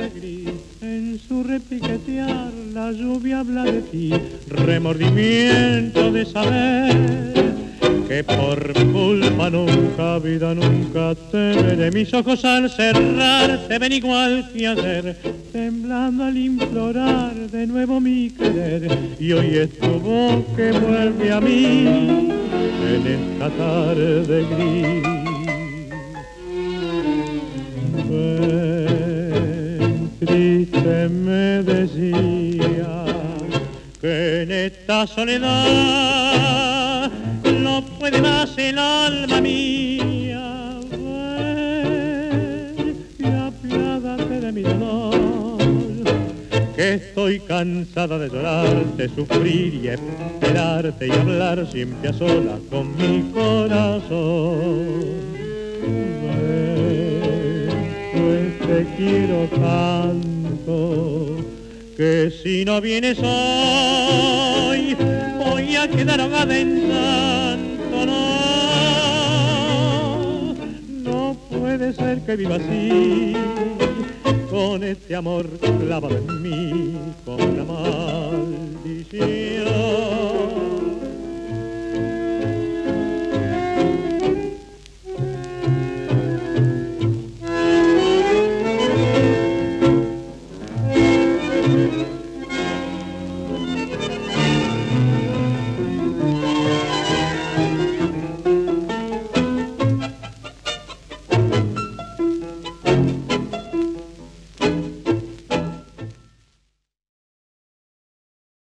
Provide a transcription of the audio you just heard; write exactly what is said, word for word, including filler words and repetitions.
de gris, en su repiquetear la lluvia habla de ti, remordimiento de saber que por culpa nunca, vida nunca te veré. Mis ojos al cerrar te ven igual que ayer, temblando al implorar de nuevo mi querer, y hoy es tu voz que vuelve a mí en esta tarde gris. Ven, triste me decía que en esta soledad no puede más el alma mía. Ven y apiádate de mi dolor, que estoy cansada de llorarte, sufrir y esperarte y hablar siempre a solas con mi corazón. Ven, pues te quiero tanto que si no vienes hoy voy a quedar ahogada en tanto. No, no puede ser que viva así, con este amor clavado en mí, con la maldición.